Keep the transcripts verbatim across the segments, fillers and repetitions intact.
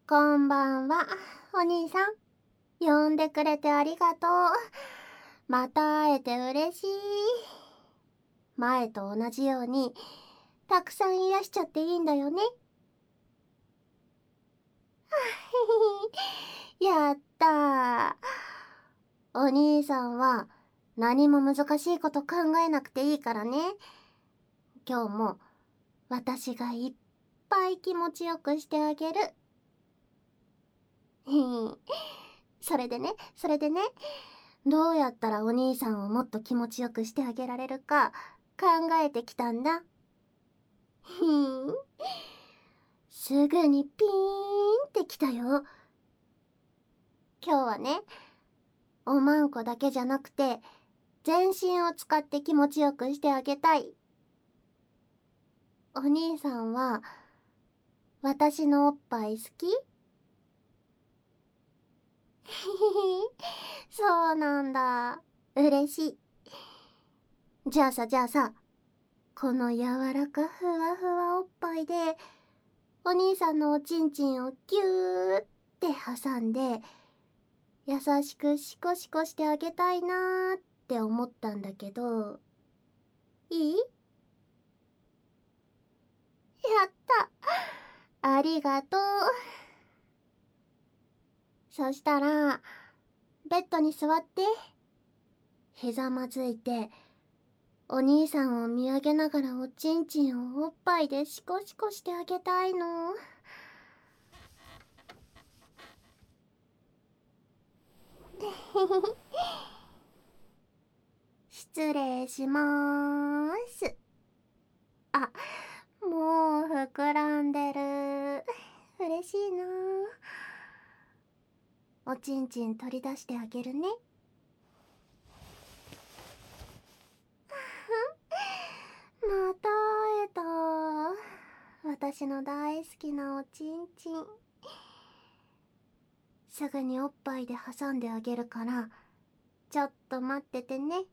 こんばんは、お兄さん。呼んでくれてありがとう。また会えて嬉しい。前と同じように、たくさん癒しちゃっていいんだよね。やったー。お兄さんは何も難しいこと考えなくていいからね。今日も私がいっぱい気持ちよくしてあげる。それでね、それでね、どうやったらお兄さんをもっと気持ちよくしてあげられるか考えてきたんだ。ひーん。すぐにピーンってきたよ。今日はね、おまんこだけじゃなくて、全身を使って気持ちよくしてあげたい。お兄さんは、私のおっぱい好き？ひひひ、そうなんだ。嬉しい。じゃあさ、じゃあさ、この柔らかふわふわおっぱいで、お兄さんのおちんちんをギューって挟んで、優しくシコシコしてあげたいなーって思ったんだけど、いい？やった！ありがとう。そしたら、ベッドに座って、ひざまずいて、お兄さんを見上げながらおちんちんをおっぱいでシコシコしてあげたいの。失礼しまーす。あ、もう膨らんでる。嬉しいな。おちんちん取り出してあげるね。また会えた。私の大好きなおちんちん。すぐにおっぱいで挟んであげるから、ちょっと待っててね。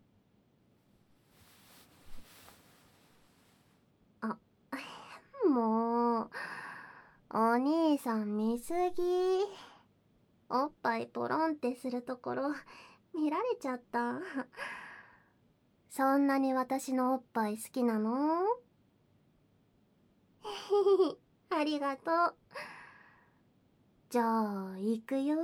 あ、もう、お兄さん見すぎ。おっぱいポロンってするところ、見られちゃった。そんなに私のおっぱい好きなの？ありがとう。じゃあ、行くよ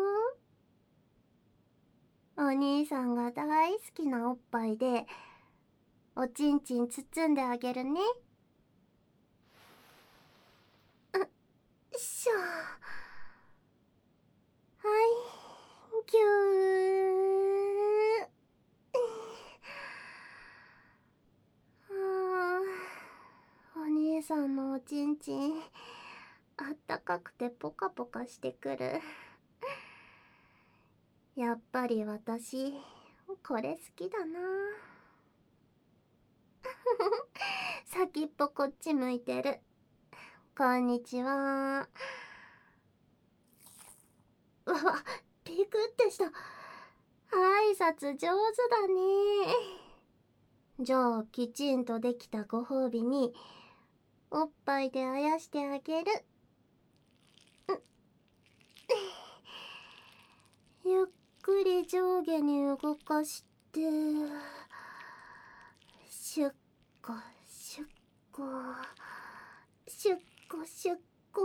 ー。お兄さんが大好きなおっぱいで、おちんちん包んであげるね。よいしょ。はい、ぎゅー。あー、お兄さんのおちんちん、あったかくてポカポカしてくる。やっぱり私、これ好きだな。先っぽこっち向いてる。こんにちは。わわ、ピクってした。挨拶上手だね。じゃあ、きちんとできたご褒美に、おっぱいであやしてあげる。ゆっくり上下に動かして、シュッコシュッコ、シュッコシュッコ。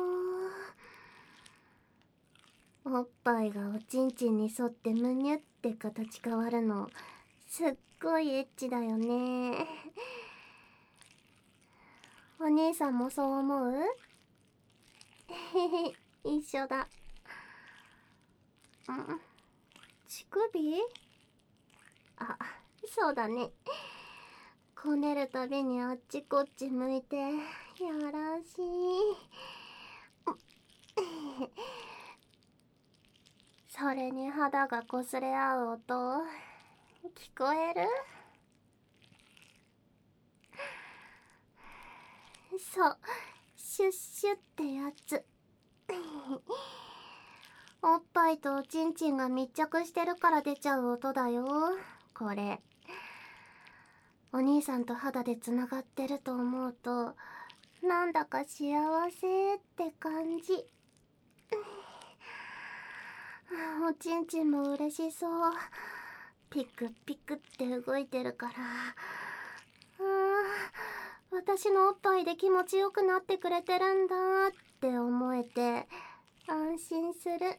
おっぱいがおちんちんに沿ってむにゅって形変わるの、すっごいエッチだよね。お姉さんもそう思う？へへ、一緒だ。うん、乳首？あ、そうだね。こねるたびにあっちこっち向いて、やらしい。それに肌が擦れ合う音、聞こえる？そう、シュッシュってやつ。おっぱいとおちんちんが密着してるから出ちゃう音だよ、これ。お兄さんと肌でつながってると思うと、なんだか幸せって感じ。 おちんちんも嬉しそう。ピクピクって動いてるから、あー、私のおっぱいで気持ちよくなってくれてるんだって思えて安心する。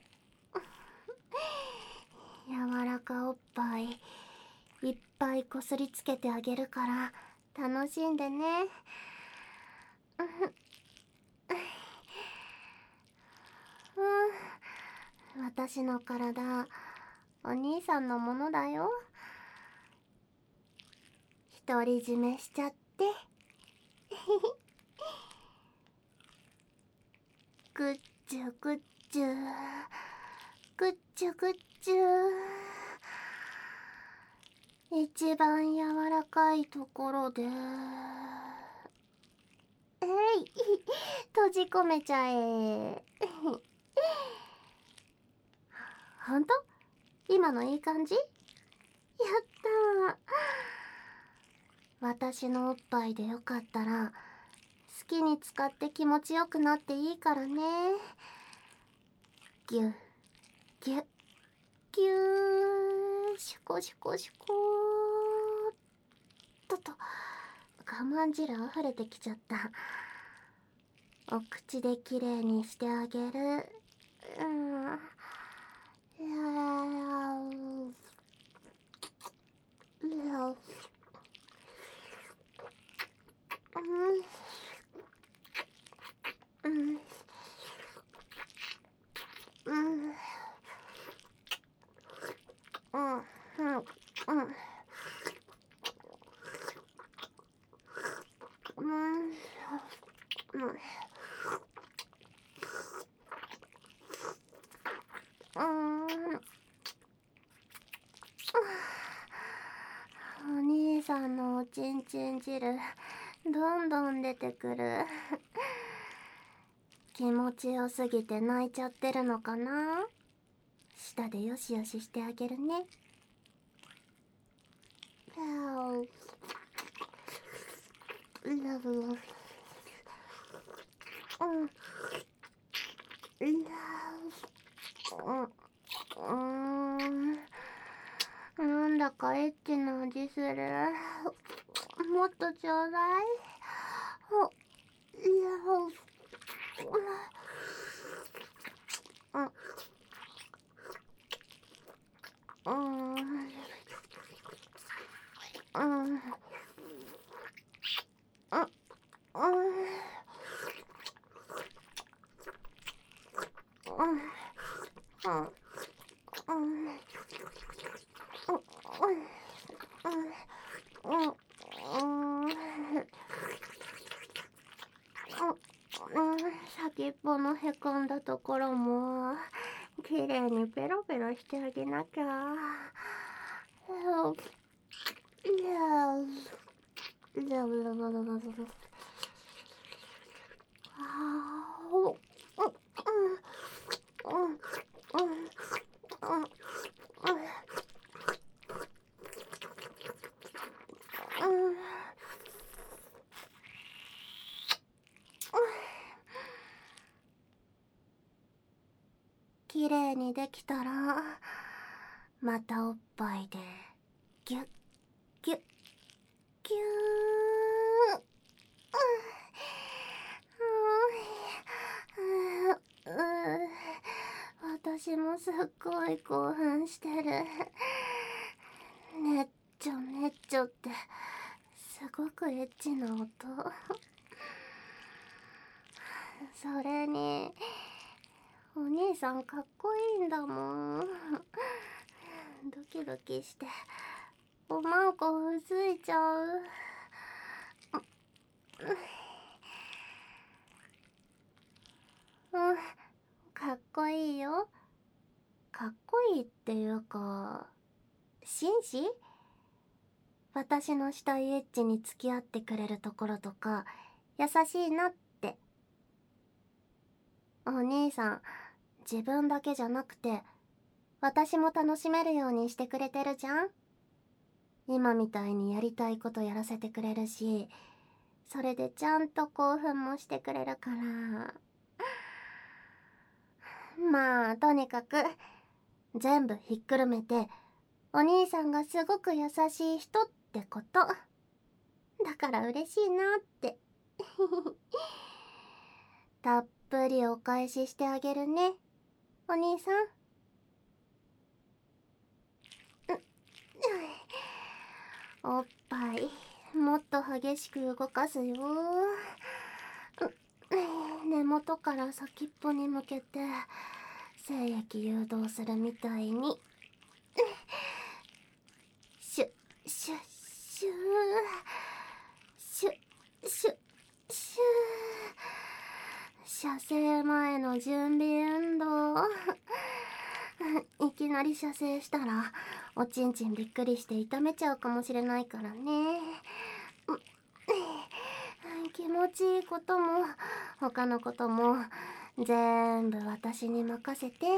柔らかおっぱいいっぱいこすりつけてあげるから楽しんでね。うん、私の体お兄さんのものだよ。独り占めしちゃって。ぐっちゅぐっちゅぐっちゅぐっちゅ、一番柔らかいところで、えい、閉じ込めちゃえ。ほんと？今のいい感じ？やったー。私のおっぱいでよかったら好きに使って気持ちよくなっていいからね。ぎゅぎゅぎゅー、シュコシュコシュコーっとと、我慢汁溢れてきちゃった。お口できれいにしてあげる。うん、いやー、いや、うん、うん、うん、うん、うん、うん、うん、うん。お兄さんのおちんちん汁どんどん出てくる。気持ちよすぎて泣いちゃってるのかな。舌でよしよししてあげるね。うん、なんだかエッチな味する。もっとちょうだい。いや、うん、うん、うん、先っぽのへこんだところもきれいにペロペロしてあげなきゃ。いや、いや、きれいにできたらまたおっぱいでギュッギュッギュー。私もすっごい興奮してる。ねっちょねっちょってすごくエッチな音。それにお兄さんかっこいいんだもん。ドキドキしておまんこうずいちゃう。うん、かっこいいよ。かっこいいっていうか、紳士？私のしたいエッチに付き合ってくれるところとか優しいなって。お兄さん自分だけじゃなくて私も楽しめるようにしてくれてるじゃん。今みたいにやりたいことやらせてくれるし、それでちゃんと興奮もしてくれるから。 まあとにかく全部ひっくるめてお兄さんがすごく優しい人ってこと。だから嬉しいなってたっぷりお返ししてあげるね、お兄さん。おっぱいもっと激しく動かすよ。根元から先っぽに向けて精液誘導するみたいに。シュッシュッシューシュッシュッシュー。射精前の準備運動いきなり射精したらおちんちんびっくりして痛めちゃうかもしれないからね。気持ちいいことも他のことも全部私に任せて。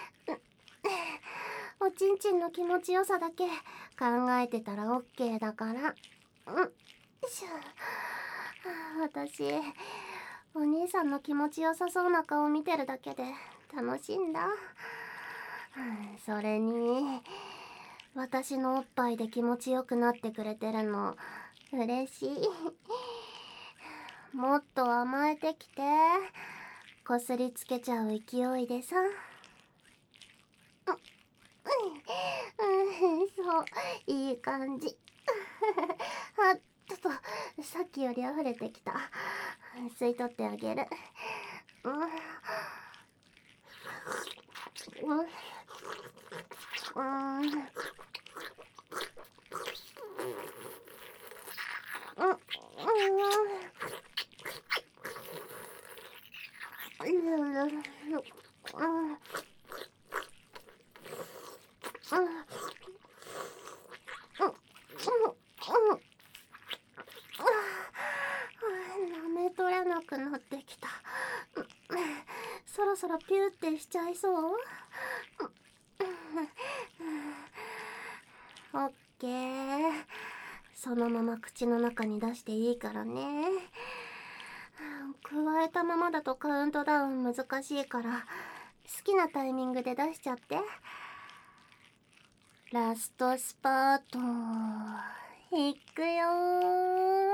おちんちんの気持ちよさだけ考えてたらオッケーだから。うんしゅ私お兄さんの気持ちよさそうな顔見てるだけで楽しいんだ。それに私のおっぱいで気持ちよくなってくれてるの嬉しい。もっと甘えてきて。こすりつけちゃう勢いでさ。うん、そういい感じ。あ、ちょっとさっきより溢れてきた。吸い取ってあげる。うんうんうんうん舐め取れなくなってきた。そろそろピューってしちゃいそう。オッケー。そのまま口の中に出していいからね。加えたままだとカウントダウン難しいから好きなタイミングで出しちゃって。ラストスパートいくよー。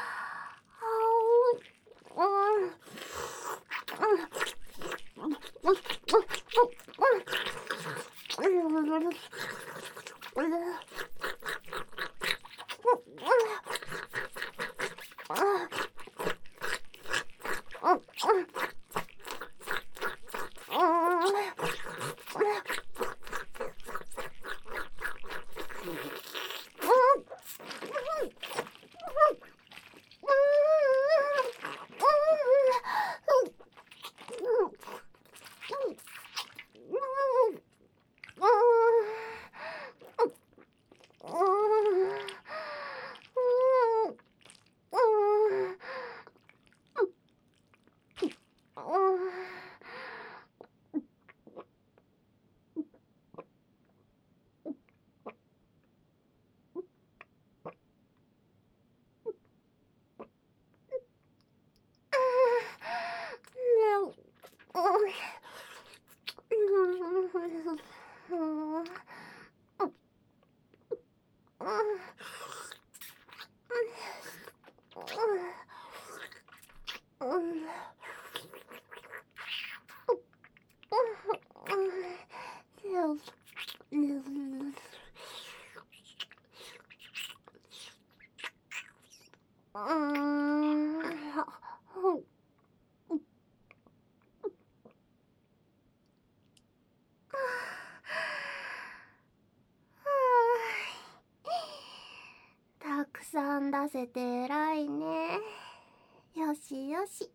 たくさん出せて偉いね。よしよし。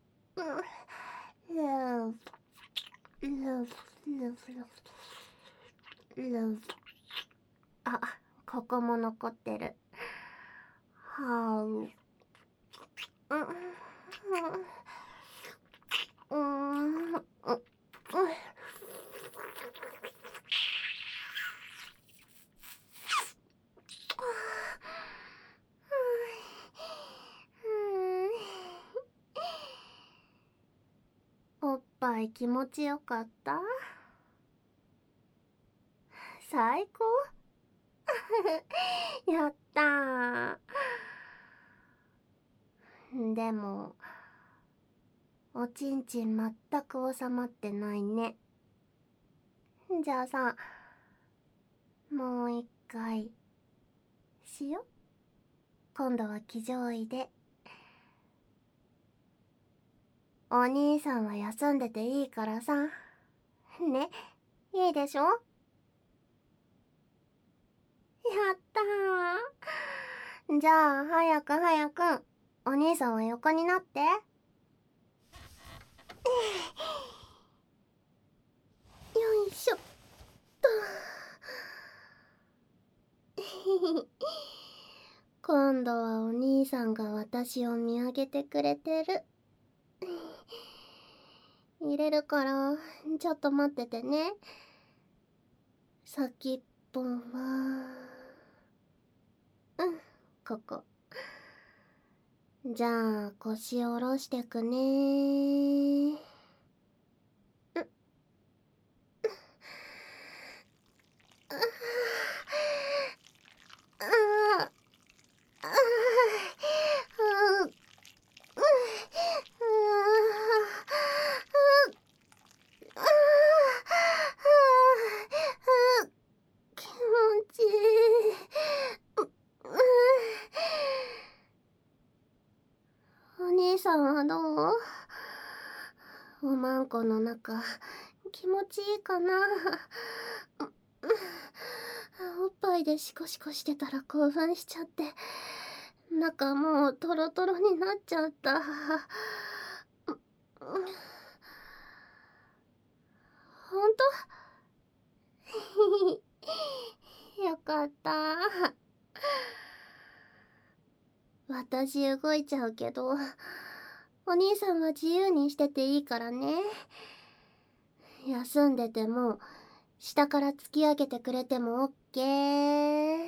あ、ここも残ってる。はう。うん。うん。おっぱぱい気持ちよかった。最高やったー。でもおちんちん全く収まってないね。じゃあさ、もう一回しよ。今度は騎乗位で。お兄さんは休んでていいからさ。ね、いいでしょ。やったー。じゃあ早く早くお兄さんは横になって。よいしょっと。今度はお兄さんが私を見上げてくれてる。入れるからちょっと待っててね。先っぽはうんここ。じゃあ腰下ろしてくねー。気持ちいい。お兄さんはどう？おまんこの中気持ちいいかな。おっぱいでシコシコしてたら興奮しちゃって中もうトロトロになっちゃった。ほんと？よかった。私動いちゃうけどお兄さんは自由にしてていいからね。休んでても下から突き上げてくれてもオッケー。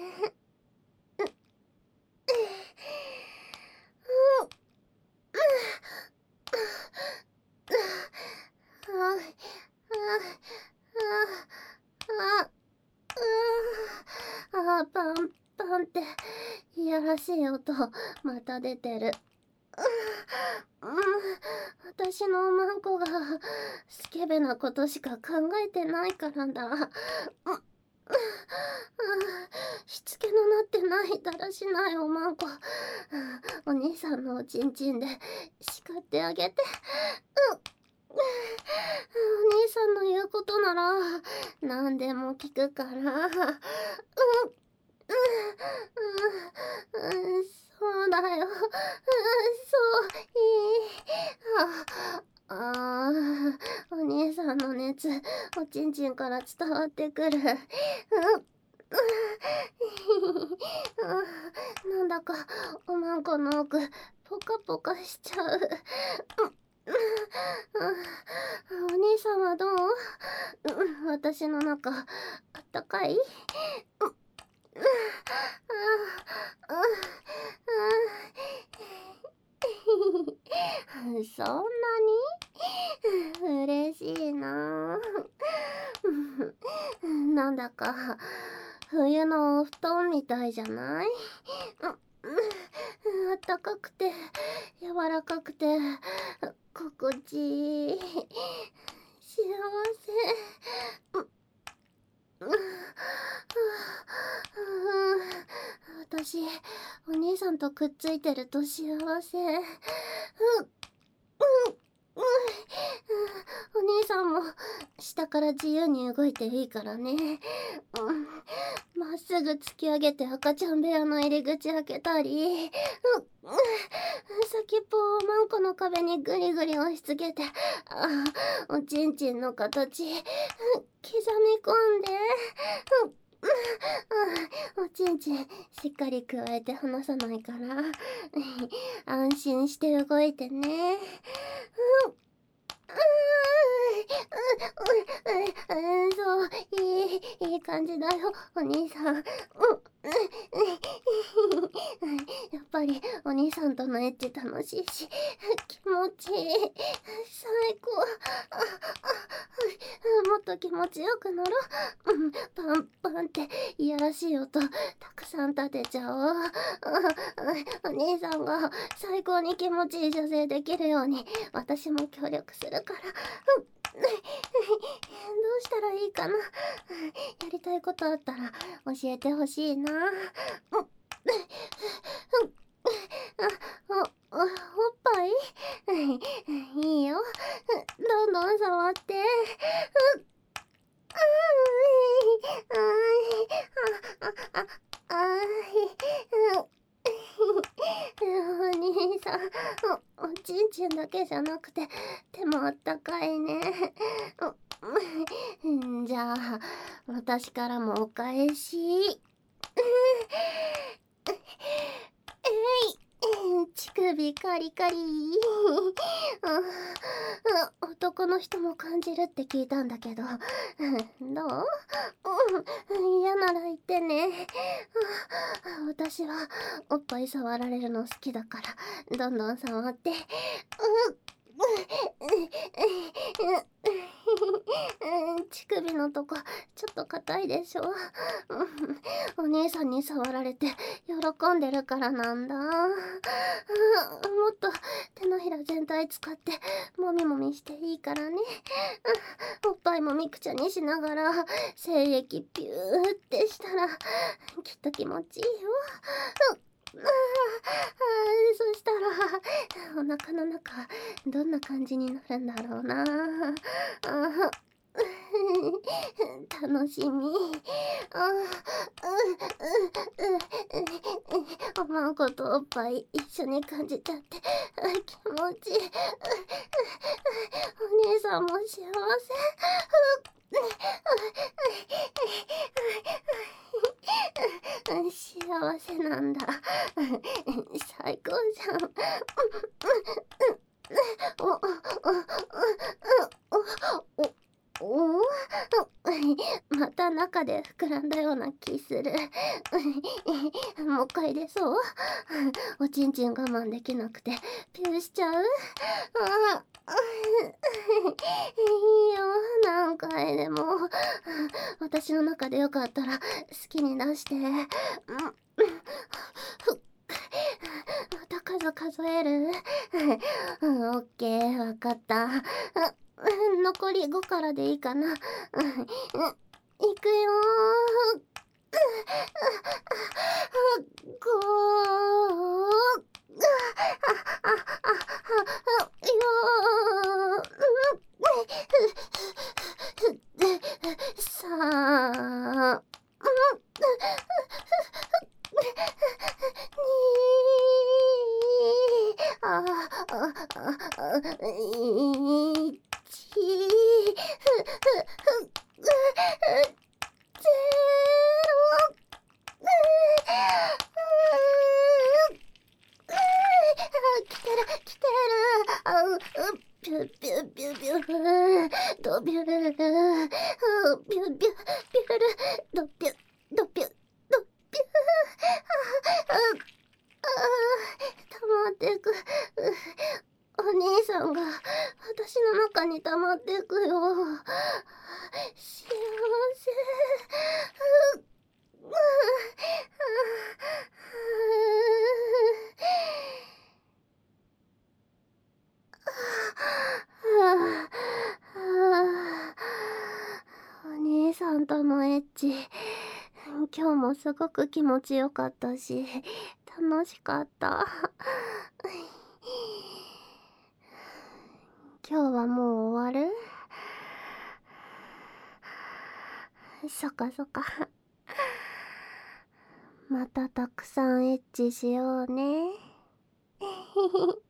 ああ、パンパンっていやらしい音また出てる。うん、私のおまんこがスケベなことしか考えてないからだ。うん、しつけのなってないだらしないおまんこ、お兄さんのおちんちんで叱ってあげて。うんお兄さんの言うことなら何でも聞くから。うんうんうん、そうだよ。うん、そういい。ああー、お兄さんの熱おちんちんから伝わってくる。うんなんだかおまんこの奥ポカポカしちゃう。お兄さんはどう？私の中あったかい？そんなに嬉しいな。なんだか冬のお布団みたいじゃない？あったかくて柔らかくて心地いい。幸せ。私お兄さんとくっついてると幸せ。お兄さんも下から自由に動いていいからね。まっすぐ突き上げて赤ちゃん部屋の入り口開けたり、先っぽをマンコの壁にグリグリ押し付けて、あおちんちんの形刻み込んで、おちんちんしっかりくわえて離さないから安心して動いてね。うんうん、そう、いい、いい感じだよ、お兄さん。うん、やっぱりお兄ささんとのエッチ楽しいし、気持ちいい。最高。あ、あ、もっと気持ちよくなろう。うん、パンパンっていやらしい音、たくさん立てちゃおう。あ、あ、お兄さんが最高に気持ちいい女性できるように、私も協力するから。うん、どうしたらいいかな。やりたいことあったら教えてほしいな。うん、あ、お、お、おっぱいいいよ。どんどん触って。うっ、あーい、あーい、あ、あ、あ、あーい、お兄さん、お、おちんちんだけじゃなくて、手もあったかいね。うん、じゃあ、私からもお返し。えい、乳首カリカリ。あ、あ、男の人も感じるって聞いたんだけど、どう？うん、嫌なら言ってね。あ、私はおっぱい触られるの好きだから、どんどん触って。うっ、乳首のとこちょっと硬いでしょ。お姉さんに触られて喜んでるからなんだ。もっと手のひら全体使ってもみもみしていいからね。おっぱいもみくちゃにしながら精液ピューってしたらきっと気持ちいいよ。ああ、そしたらお腹の中どんな感じになるんだろうな。あ、楽しみ。あ、おまんことおっぱい一緒に感じちゃって気持ちいい。お姉さんも幸せ。幸せなんだ。最高じゃん。お、お、お、お、お、また中で膨らんだような気する。もう一回出そう。おちんちん我慢できなくてピューしちゃう。あ、いいよ、何回でも。私の中でよかったら好きに出して。また数数える？うん、オッケー、わかった。残りごからでいいかな。いくよー。ごさあ、あ、あ、いち、ふ、ふ、ふ、ゼロ。来てる、来てる。あ、う、ピュピュピュピュ、ドビュルル、ピュピュピュル、ドピュ、ドピュ、ドピュ。あ、溜まってく。お兄さんが私の中に溜まってくよ。幸せ。お兄さんとのエッチ、今日もすごく気持ちよかったし、楽しかった。今日はもう終わる？そっかそっか。またたくさんエッチしようね。